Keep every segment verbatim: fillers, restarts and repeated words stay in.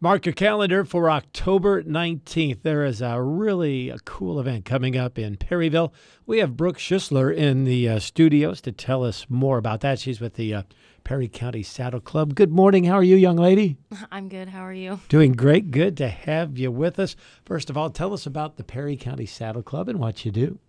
Mark your calendar for October nineteenth. There is a really a cool event coming up in Perryville. We have Brooke Schisler in the uh, studios to tell us more about that. She's with the uh, Perry County Saddle Club. Good morning. How are you, young lady? I'm good. How are you? Doing great. Good to have you with us. First of all, tell us about the Perry County Saddle Club and what you do.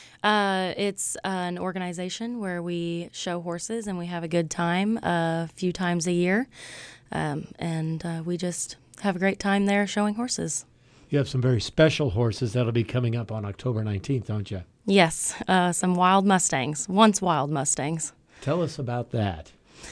Uh, it's uh, an organization where we show horses and we have a good time uh, a few times a year. Um, and uh, we just have a great time there showing horses. You have some very special horses that'll be coming up on October nineteenth, don't you? Yes, uh, some wild Mustangs, once wild Mustangs. Tell us about that.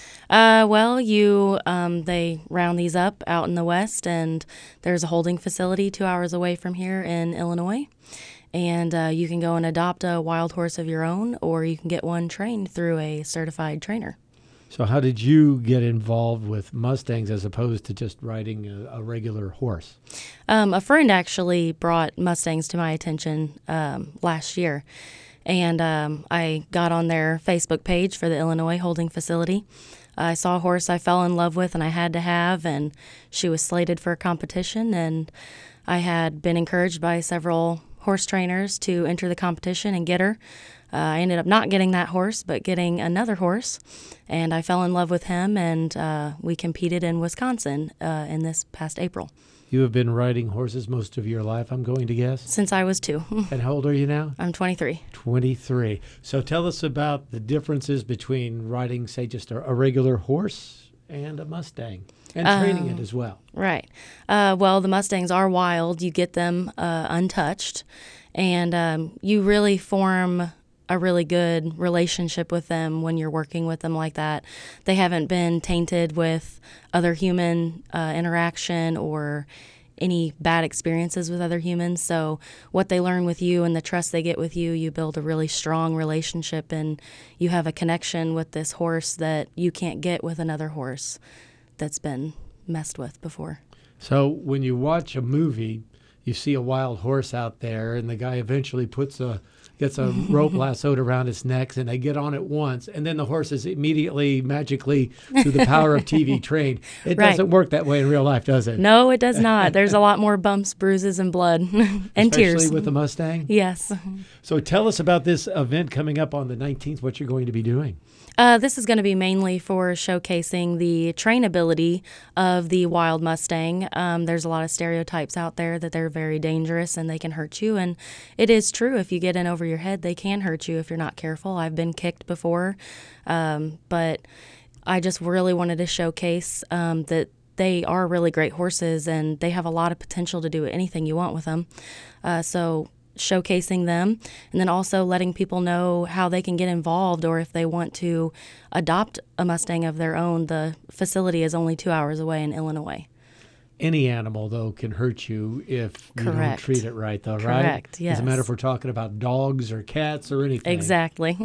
Uh, well, you um, they round these up out in the west, and there's a holding facility two hours away from here in Illinois. And uh, you can go and adopt a wild horse of your own, or you can get one trained through a certified trainer. So how did you get involved with Mustangs as opposed to just riding a, a regular horse? Um, a friend actually brought Mustangs to my attention um, last year, and um, I got on their Facebook page for the Illinois holding facility. I saw a horse I fell in love with and I had to have, and she was slated for a competition, and I had been encouraged by several horse trainers to enter the competition and get her. Uh, I ended up not getting that horse, but getting another horse, and I fell in love with him, and uh, we competed in Wisconsin uh, in this past April. You have been riding horses most of your life, I'm going to guess? Since I was two. And how old are you now? I'm twenty-three. twenty-three. So tell us about the differences between riding, say, just a, a regular horse and a Mustang, and training Um, it as well. Right. Uh, well, the Mustangs are wild. You get them uh, untouched, and um, you really form a really good relationship with them when you're working with them like that. They haven't been tainted with other human uh, interaction or any bad experiences with other humans. So what they learn with you and the trust they get with you, you build a really strong relationship, and you have a connection with this horse that you can't get with another horse that's been messed with before. So when you watch a movie, you see a wild horse out there, and the guy eventually puts a gets a rope lassoed around its neck, and they get on it once, and then the horse is immediately, magically, through the power of T V, trained. It Right. doesn't work that way in real life, does it? No, it does not. There's a lot more bumps, bruises, and blood, and Especially tears. with the Mustang? Yes. So tell us about this event coming up on the nineteenth, what you're going to be doing. Uh, this is going to be mainly for showcasing the trainability of the wild Mustang. Um, there's a lot of stereotypes out there that they're very dangerous and they can hurt you. And it is true. If you get in over your head, they can hurt you if you're not careful. I've been kicked before. Um, but I just really wanted to showcase um, that they are really great horses and they have a lot of potential to do anything you want with them. Uh, so showcasing them, and then also letting people know how they can get involved, or if they want to adopt a Mustang of their own. The facility is only two hours away in Illinois. Any animal, though, can hurt you if you don't Correct. treat it right, though, right? Correct, yes. Doesn't matter if we're talking about dogs or cats or anything. Exactly.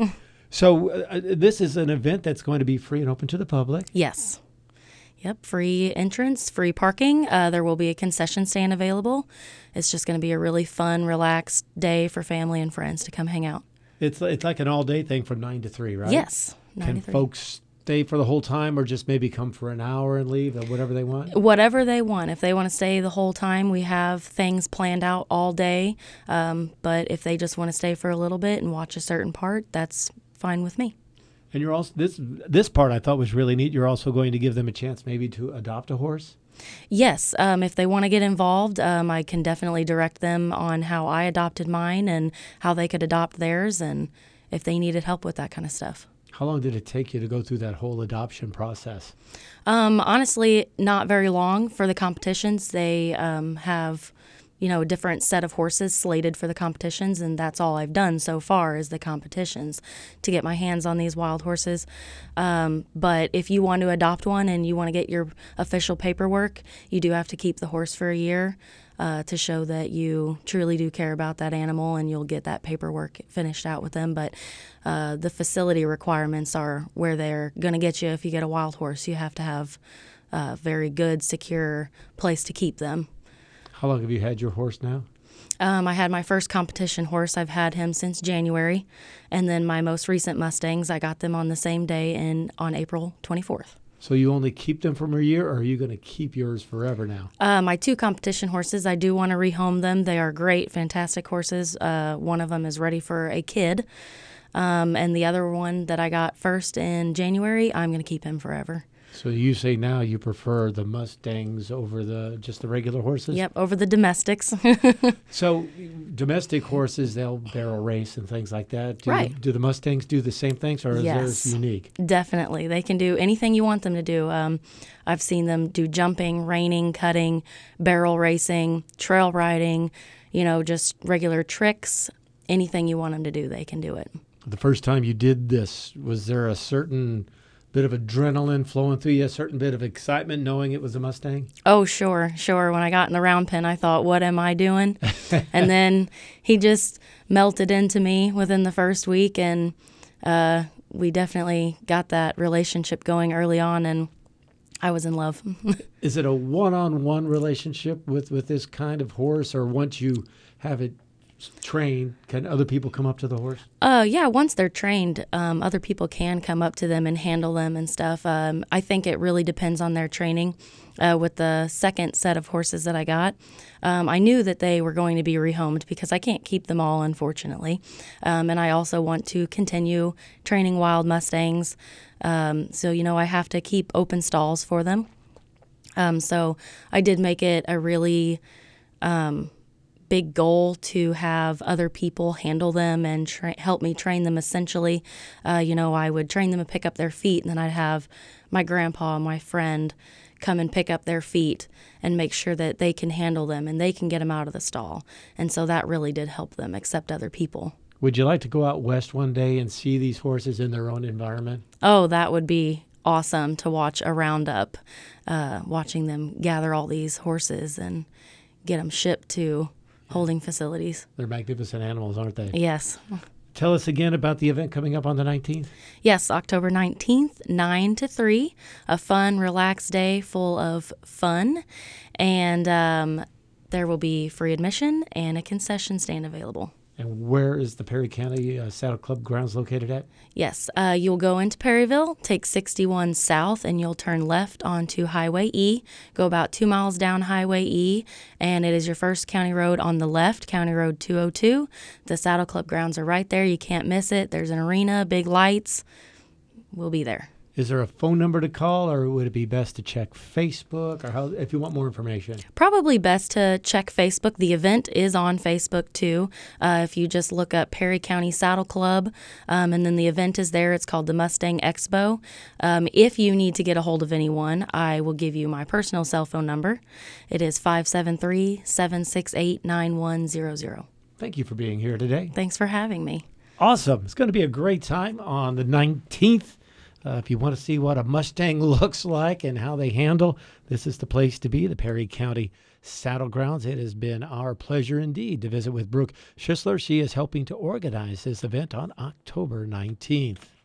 So uh, this is an event that's going to be free and open to the public. Yes. Yep, free entrance, free parking. Uh, there will be a concession stand available. It's just going to be a really fun, relaxed day for family and friends to come hang out. It's it's like an all-day thing from nine to three, right? Yes, nine Can to three. folks stay for the whole time, or just maybe come for an hour and leave, or whatever they want? Whatever they want. If they want to stay the whole time, we have things planned out all day. Um, but if they just want to stay for a little bit and watch a certain part, that's fine with me. And you're also this this part I thought was really neat. You're also going to give them a chance maybe to adopt a horse. Yes, um, if they want to get involved, um, I can definitely direct them on how I adopted mine and how they could adopt theirs, and if they needed help with that kind of stuff. How long did it take you to go through that whole adoption process? Um, honestly, not very long. For the competitions, they um, have, you know, a different set of horses slated for the competitions, and that's all I've done so far is the competitions to get my hands on these wild horses. Um, but if you want to adopt one and you want to get your official paperwork, you do have to keep the horse for a year uh, to show that you truly do care about that animal, and you'll get that paperwork finished out with them. But uh, the facility requirements are where they're going to get you if you get a wild horse. You have to have a very good, secure place to keep them. How long have you had your horse now? Um, I had my first competition horse. I've had him since January. And then my most recent Mustangs, I got them on the same day in on April twenty-fourth. So you only keep them for a year, or are you going to keep yours forever now? Uh, my two competition horses, I do want to rehome them. They are great, fantastic horses. Uh, one of them is ready for a kid. Um, and the other one that I got first in January, I'm going to keep him forever. So you say now you prefer the Mustangs over the just the regular horses? Yep, over the domestics. So domestic horses, they'll barrel race and things like that. Do, Right. Do the Mustangs do the same things, or is Yes. theirs unique? Definitely. They can do anything you want them to do. Um, I've seen them do jumping, reining, cutting, barrel racing, trail riding, you know, just regular tricks. Anything you want them to do, they can do it. The first time you did this, was there a certain bit of adrenaline flowing through you, a certain bit of excitement knowing it was a Mustang? Oh, sure, sure. When I got in the round pen, I thought, what am I doing? And then he just melted into me within the first week, and uh, we definitely got that relationship going early on, and I was in love. Is it a one-on-one relationship with, with this kind of horse, or once you have it trained, can other people come up to the horse? Uh, yeah, once they're trained, um, other people can come up to them and handle them and stuff. Um, I think it really depends on their training. Uh, with the second set of horses that I got, um, I knew that they were going to be rehomed because I can't keep them all, unfortunately. Um, and I also want to continue training wild Mustangs. Um, so, you know, I have to keep open stalls for them. Um, so I did make it a really um, big goal to have other people handle them and tra- help me train them, essentially. Uh, you know, I would train them to pick up their feet, and then I'd have my grandpa and my friend come and pick up their feet and make sure that they can handle them and they can get them out of the stall. And so that really did help them accept other people. Would you like to go out west one day and see these horses in their own environment? Oh, that would be awesome to watch a roundup, uh, watching them gather all these horses and get them shipped to holding facilities. They're magnificent animals, aren't they? Yes. Tell us again about the event coming up on the nineteenth. Yes, October nineteenth, nine to three. A fun, relaxed day full of fun. And um, there will be free admission and a concession stand available. And where is the Perry County uh, Saddle Club grounds located at? Yes, uh, you'll go into Perryville, take sixty-one south, and you'll turn left onto Highway E. Go about two miles down Highway E, and it is your first county road on the left, County Road two oh two. The Saddle Club grounds are right there. You can't miss it. There's an arena, big lights. We'll be there. Is there a phone number to call, or would it be best to check Facebook, or how, if you want more information? Probably best to check Facebook. The event is on Facebook too. Uh, if you just look up Perry County Saddle Club, um, and then the event is there. It's called the Mustang Expo. Um, if you need to get a hold of anyone, I will give you my personal cell phone number. It is five seven three, seven six eight, nine one zero zero. Thank you for being here today. Thanks for having me. Awesome. It's going to be a great time on the nineteenth. Uh, if you want to see what a Mustang looks like and how they handle, this is the place to be, the Perry County Saddle Grounds. It has been our pleasure indeed to visit with Brooke Schisler. She is helping to organize this event on October nineteenth.